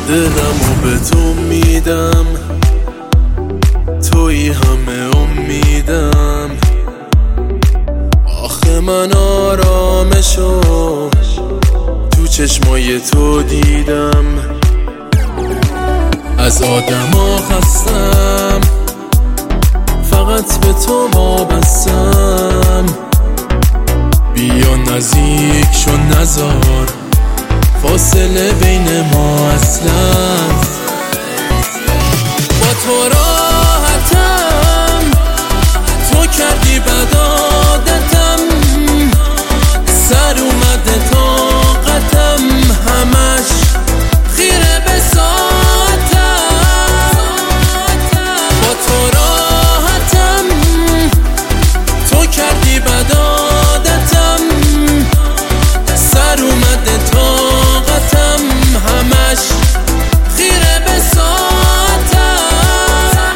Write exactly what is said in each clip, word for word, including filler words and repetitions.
دلمو به تو میدم، توی همه امیدم. آخه من آرامشو تو چشمای تو دیدم. از آدما خستم، فقط به تو وابستم. بیا نزدیک شو، نذار فاصله بین ما اصلا. با تو راحتم، تو کردی بد عادتم. سر اومده طاقتم، همش خیره به ساعتم. با تو راحتم، تو کردی بد عادتم. سر اومده طاقتم، همش خیره به ساعتم.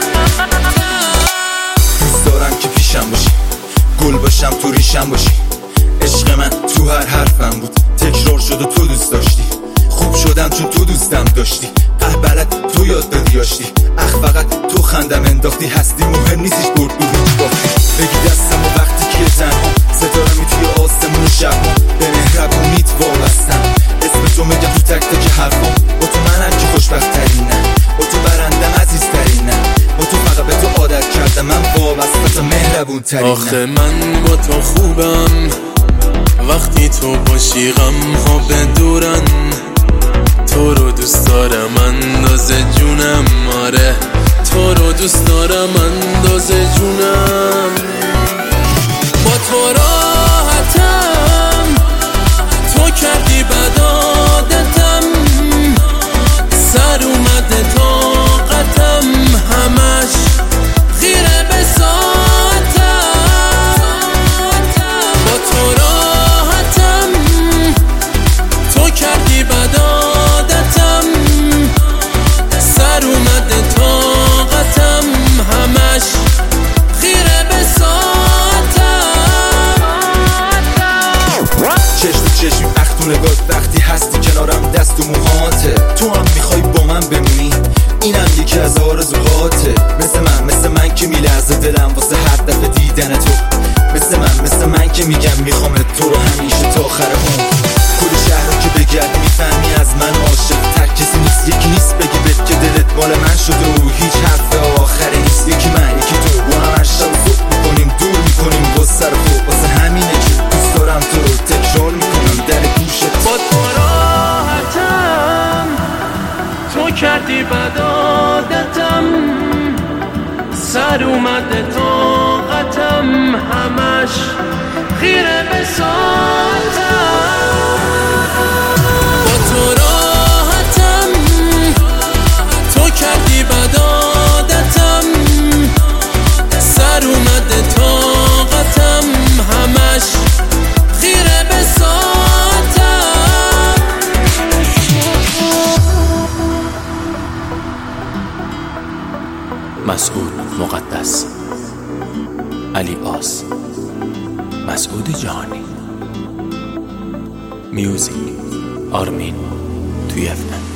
دوست دارم که پیشم باشی، گل باشم تو ریشم باشی. عشق من تو هر حرفم بود، تکرار شد و تو دوست داشتی. خوب شدم چون تو دوستم داشتی. اه بلد تو یاد دادی آشتی. اخ فقط تو خندم انداختی. هستی مهم نیستیش، برد و هیچ باختی. بگی دستم و وقتی که تنها ستارمی توی آسمون شب به مهربونیت وابستم. اسم تو میگم تو تک تک حرفام. با تو منم که خوشبخت ترینم، با تو برندم عزیز ترینم. با تو فقط به تو عادت کردم، من وابسته تا مهربون ترینم. آخه من با تو خوبم، وقتی تو باشی غم ها بدورن. تو رو دوست دارم اندازه جونم، آره تو رو دوست دارم اندازه جونم. با تو راحتم، تو کردی بد عادتم. سر اومده طاقتم، همش خیره به ساعتم. با تو راحتم، تو کردی بد عادتم. سر اومده طاقتم، همش خیره به ساعتم. چشم تو چشم اخ تو نگاه، وقتی هستی کنارم دست و موهاته. تو هم میخوای با من بمونی، اینم یکی از آرزوهاته. مثل من مثل من که میلرزه دلم واسه هر دفعه دیدن تو. مثل من مثل من که میگم میخوامت تو رو همیشه تا آخر عمر. کل شهر رو که بگردی میفهمی از من عاشق تر کسی نیست. یکی نیست بگی بهت که دلت مال من شده و هیچ حرف آخری نیست. یکی من یکی تو، با هم هر شب خوب میکنیم، دور میکنیم با سر خوب. واسه همینه که دوست دارم تو رو تکرار میکنم در گوشت. با تو راحتم، تو کردی بد عادتم. سر اومده طاقتم، همش خیره به ساعتم. با تو راحتم، تو کردی بد عادتم. سر اومده طاقتم، همش خیره به ساعتم. مسعود مقدس، علی آس، مسعود جهانی. میوزیک آرمین توی اف ام.